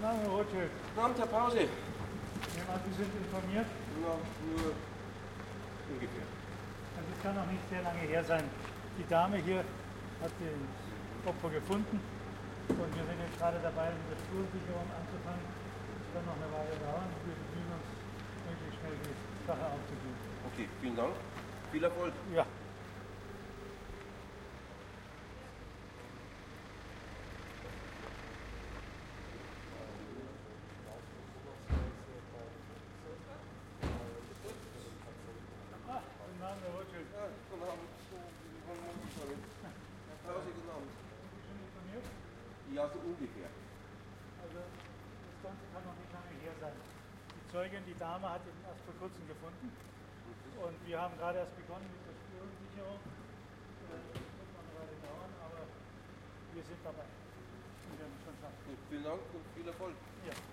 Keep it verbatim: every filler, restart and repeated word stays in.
Na, Herr Rothschild. Guten Abend, Herr Pause. Ich nehme an, Sie sind informiert. Ja, nur ungefähr. Also es kann noch nicht sehr lange her sein. Die Dame hier hat das Opfer gefunden und wir sind jetzt gerade dabei, mit der Spurensicherung anzufangen. Es kann noch eine Weile dauern. Wir bemühen uns, möglichst schnell die Sache aufzugeben. Okay, vielen Dank. Viel Erfolg. Ja. Ah, guten Abend, Herr Rothschild. Ja, guten Abend. Herr Pause, guten Abend. Sind Sie schon informiert? Ja, so ungefähr. Also das Ganze kann noch nicht lange her sein. Die Zeugin, die Dame, hat ihn erst vor kurzem gefunden. Und wir haben gerade erst begonnen mit der Spurensicherung. Das wird noch eine Weile dauern, aber wir sind dabei. Und werden es schon schaffen. Gut, vielen Dank und viel Erfolg. Ja.